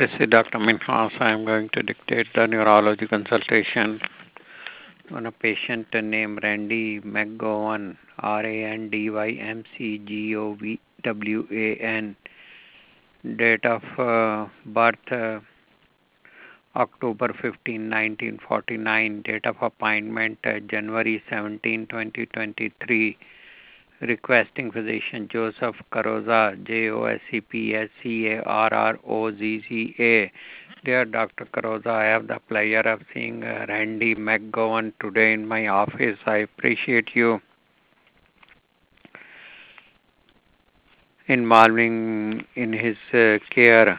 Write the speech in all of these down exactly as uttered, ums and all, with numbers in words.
This is Doctor Minhas. I am going to dictate the neurology consultation on a patient named Randy McGowan, R A N D Y M C G O V W A N. Date of uh, birth uh, October fifteenth, nineteen forty-nine. Date of appointment uh, January seventeenth, twenty twenty-three. Requesting physician Joseph Carrozza, J O S E P S C A R R O Z Z A. Dear Doctor Carrozza, I have the pleasure of seeing uh, Randy McGowan today in my office. I appreciate you involving in his uh, care.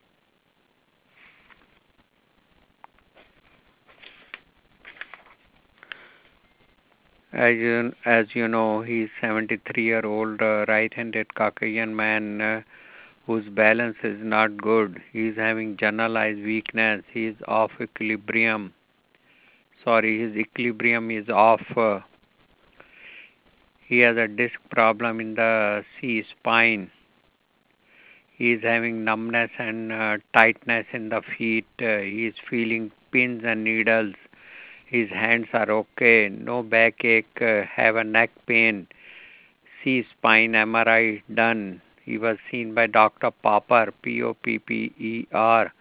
As you, as you know, he's seventy-three-year-old uh, right-handed Caucasian man uh, whose balance is not good. He is having generalized weakness. He is off equilibrium. Sorry, his equilibrium is off. Uh, he has a disc problem in the C spine. He is having numbness and uh, tightness in the feet. Uh, he is feeling pins and needles. His hands are okay. No backache. Uh, have a neck pain. C spine M R I done. He was seen by Doctor Popper, P O P P E R.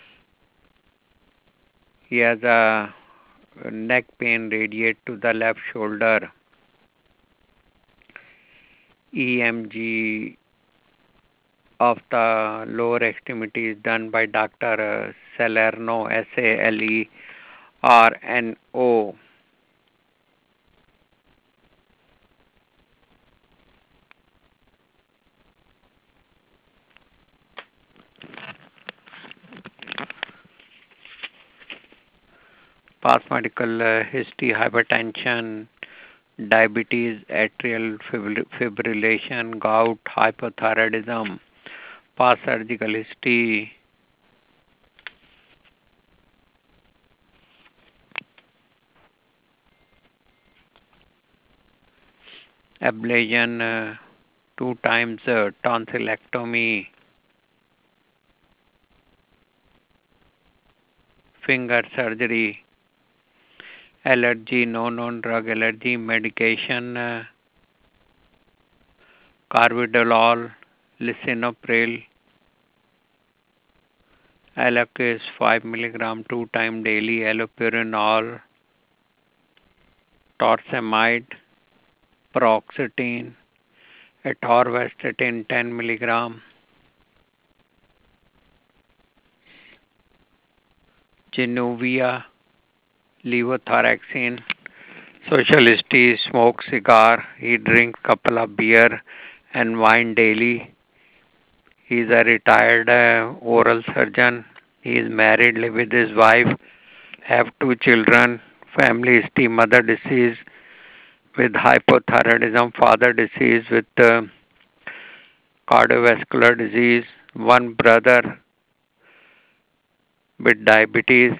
He has a neck pain radiate to the left shoulder. E M G of the lower extremity is done by Doctor Salerno, S A L E R N O. Past medical uh, history, hypertension, diabetes, atrial fibrillation, gout, hypothyroidism. Past surgical history, ablation, uh, two times uh, tonsillectomy, finger surgery, allergy, no known drug allergy, medication, uh, carvedilol, lisinopril, Allocates five milligram two time daily, allopurinol, torsemide, paroxetine, atorvastatin ten milligram, Januvia, levothyroxine. Social history, smoke cigar, he drinks couple of beer and wine daily. He is a retired uh, oral surgeon. He is married, live with his wife, have two children, family history, mother deceased with hypothyroidism, father deceased with uh, cardiovascular disease, one brother with diabetes,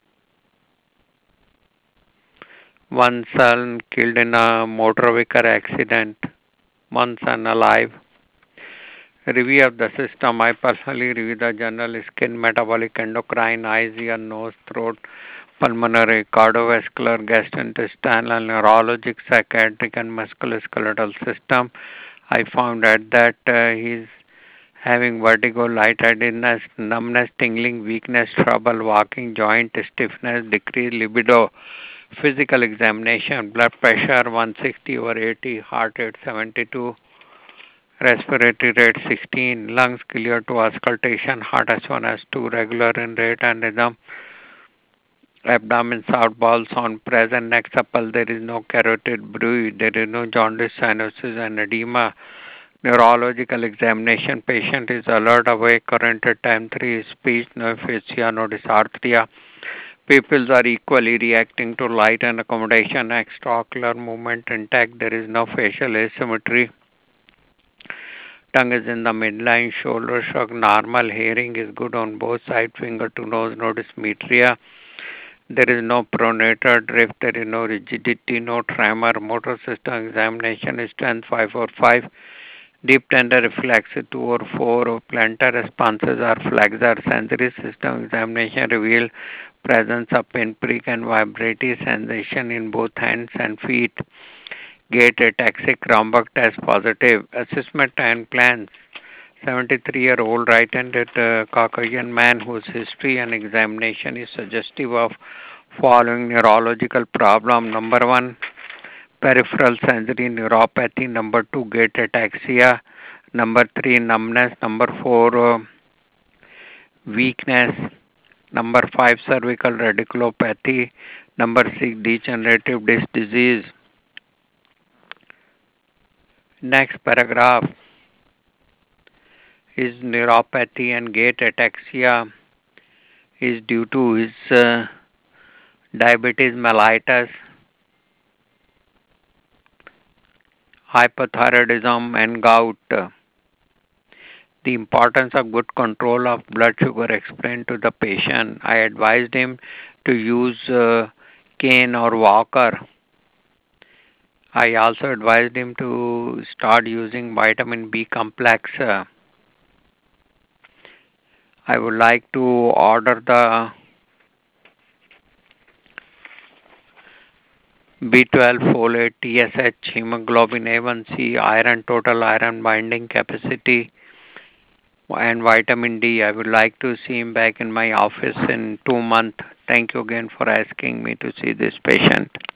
one son killed in a motor vehicle accident, one son alive. Review of the system. I personally review the general skin, metabolic, endocrine, eyes, ear, nose, throat, pulmonary, cardiovascular, gastrointestinal, neurologic, psychiatric, and musculoskeletal system. I found out that uh, he's having vertigo, lightheadedness, numbness, tingling, weakness, trouble walking, joint stiffness, decreased libido. Physical examination, blood pressure one sixty over eighty, heart rate seventy-two, respiratory rate sixteen, lungs clear to auscultation, heart S one S two, regular in rate and rhythm, abdomen south balls on present, neck supple, there is no carotid bruit, there is no jaundice, cyanosis and edema. Neurological examination, patient is alert, awake, current at time three, speech, no aphasia, no dysarthria. Pupils are equally reacting to light and accommodation, extraocular movement intact, there is no facial asymmetry. Tongue is in the midline, shoulder shrug, normal, hearing is good on both sides, finger to nose, no dysmetria. There is no pronator drift, there is no rigidity, no tremor, motor system examination is strength five four five. Deep tender reflex two or four plantar responses or flexor sensory system examination reveal presence of pinprick and vibratory sensation in both hands and feet. Gait ataxic Romberg test positive. Assessment and plans. seventy-three-year-old right-handed uh, Caucasian man whose history and examination is suggestive of following neurological problem. Number one, peripheral sensory neuropathy. Number two, gait ataxia. Number three, numbness. Number four, uh, weakness. Number five, cervical radiculopathy. Number six, degenerative disc disease. Next paragraph. His neuropathy and gait ataxia is due to his uh, diabetes mellitus, hypothyroidism, and gout. The importance of good control of blood sugar explained to the patient. I advised him to use uh, cane or walker. I also advised him to start using vitamin B complex. Uh, I would like to order the B twelve, folate, T S H, hemoglobin A one C, iron, total iron binding capacity, and vitamin D. I would like to see him back in my office in two months. Thank you again for asking me to see this patient.